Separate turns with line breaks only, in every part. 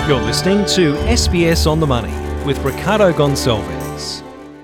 You're listening to SBS On The Money with Ricardo Gonçalves.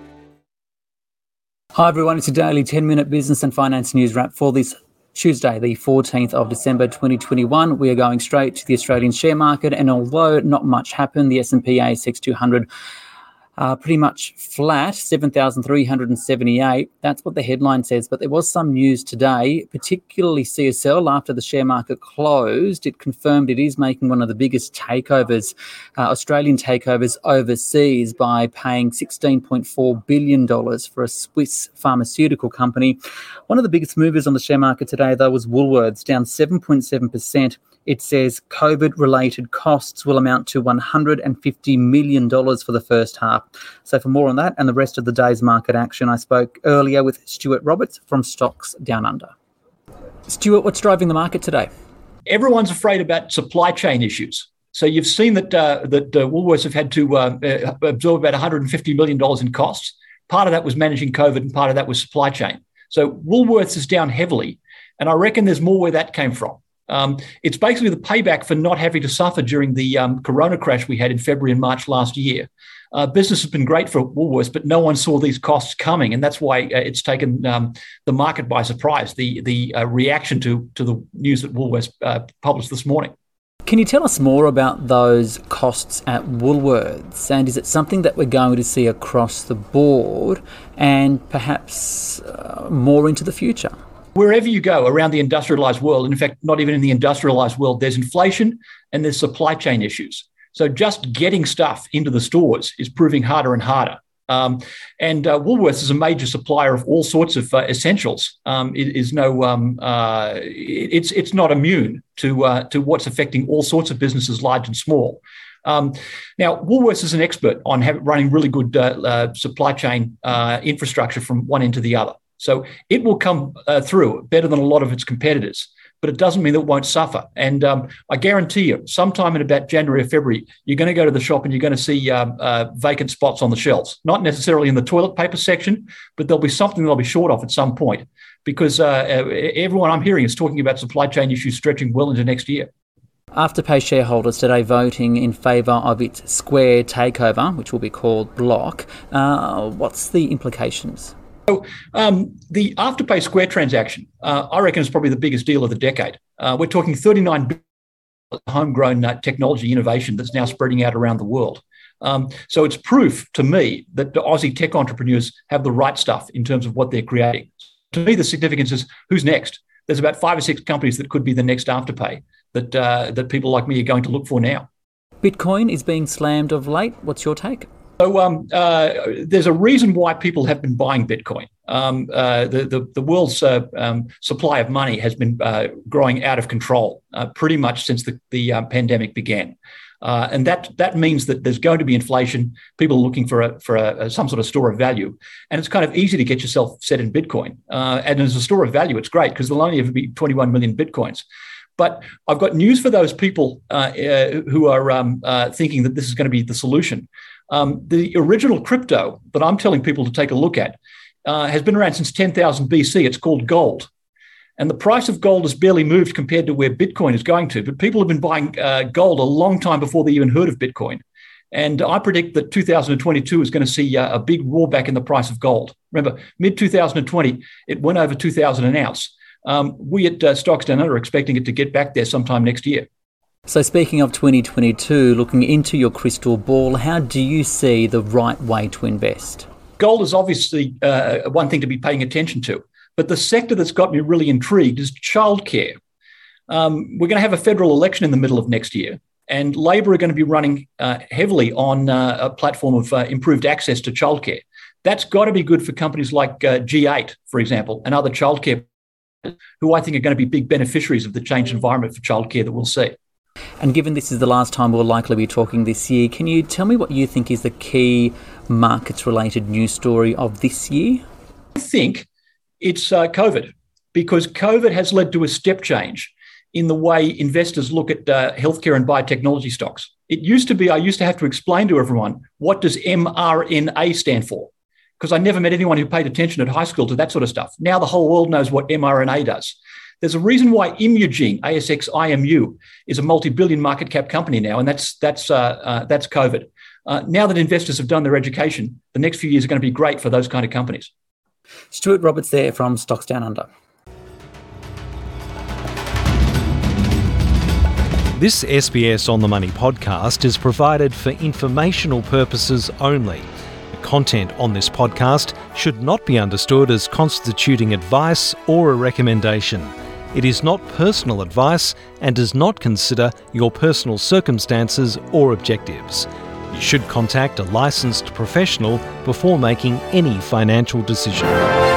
Hi everyone, it's a daily 10-minute business and finance news wrap for this Tuesday, the 14th of December 2021. We are going straight to the Australian share market, and although not much happened, the S&P ASX 200 pretty much flat, 7,378. That's what the headline says. But there was some news today, particularly CSL, after the share market closed. It confirmed it is making one of the biggest takeovers, Australian takeovers overseas, by paying $16.4 billion for a Swiss pharmaceutical company. One of the biggest movers on the share market today, though, was Woolworths, down 7.7%. It says COVID-related costs will amount to $150 million for the first half. So for more on that and the rest of the day's market action, I spoke earlier with Stuart Roberts from Stocks Down Under. Stuart, what's driving the market today?
Everyone's afraid about supply chain issues. So you've seen that Woolworths have had to absorb about $150 million in costs. Part of that was managing COVID and part of that was supply chain. So Woolworths is down heavily, and I reckon there's more where that came from. It's basically the payback for not having to suffer during the corona crash we had in February and March last year. Business has been great for Woolworths, but no one saw these costs coming, and that's why it's taken the market by surprise, the reaction to the news that Woolworths published this morning.
Can you tell us more about those costs at Woolworths, and is it something that we're going to see across the board and perhaps more into the future?
Wherever you go around the industrialised world, and in fact, not even in the industrialised world, there's inflation and there's supply chain issues. So just getting stuff into the stores is proving harder and harder. And Woolworths is a major supplier of all sorts of essentials. It's not immune to what's affecting all sorts of businesses, large and small. Now, Woolworths is an expert on running really good supply chain infrastructure from one end to the other. So it will come through better than a lot of its competitors, but it doesn't mean that it won't suffer. And I guarantee you, sometime in about January or February, you're going to go to the shop and you're going to see vacant spots on the shelves, not necessarily in the toilet paper section, but there'll be something they'll be short of at some point, because everyone I'm hearing is talking about supply chain issues stretching well into next year.
Afterpay shareholders today voting in favour of its Square takeover, which will be called Block. What's the implications?
So the Afterpay Square transaction, I reckon, is probably the biggest deal of the decade. We're talking $39 billion homegrown technology innovation that's now spreading out around the world. So it's proof to me that the Aussie tech entrepreneurs have the right stuff in terms of what they're creating. To me, the significance is who's next. There's about 5 or 6 companies that could be the next Afterpay that people like me are going to look for now. Bitcoin
is being slammed of late. What's your take?
So there's a reason why people have been buying Bitcoin. The world's supply of money has been growing out of control pretty much since the pandemic began. And that means that there's going to be inflation. People are looking for some sort of store of value. And it's kind of easy to get yourself set in Bitcoin. And as a store of value, it's great because there'll only ever be 21 million Bitcoins. But I've got news for those people who are thinking that this is going to be the solution. The original crypto that I'm telling people to take a look at has been around since 10,000 BC. It's called gold. And the price of gold has barely moved compared to where Bitcoin is going to. But people have been buying gold a long time before they even heard of Bitcoin. And I predict that 2022 is going to see a big rollback in the price of gold. Remember, mid-2020, it went over 2,000 an ounce. We at Stocks Down Under are expecting it to get back there sometime next year.
So speaking of 2022, looking into your crystal ball, how do you see the right way to invest?
Gold is obviously one thing to be paying attention to, but the sector that's got me really intrigued is childcare. We're going to have a federal election in the middle of next year, and Labor are going to be running heavily on a platform of improved access to childcare. That's got to be good for companies like G8, for example, and other childcare who I think are going to be big beneficiaries of the changed environment for childcare that we'll see.
And given this is the last time we'll likely be talking this year, can you tell me what you think is the key markets-related news story of this year?
I think it's COVID, because COVID has led to a step change in the way investors look at healthcare and biotechnology stocks. It used to be I used to have to explain to everyone, what does mRNA stand for? Because I never met anyone who paid attention at high school to that sort of stuff. Now the whole world knows what mRNA does. There's a reason why Imugene, ASX IMU, is a multi-billion market cap company now, and that's COVID. Now that investors have done their education, the next few years are going to be great for those kind of companies.
Stuart Roberts there from Stocks Down Under.
This SBS On The Money podcast is provided for informational purposes only. The content on this podcast should not be understood as constituting advice or a recommendation. It is not personal advice and does not consider your personal circumstances or objectives. You should contact a licensed professional before making any financial decision.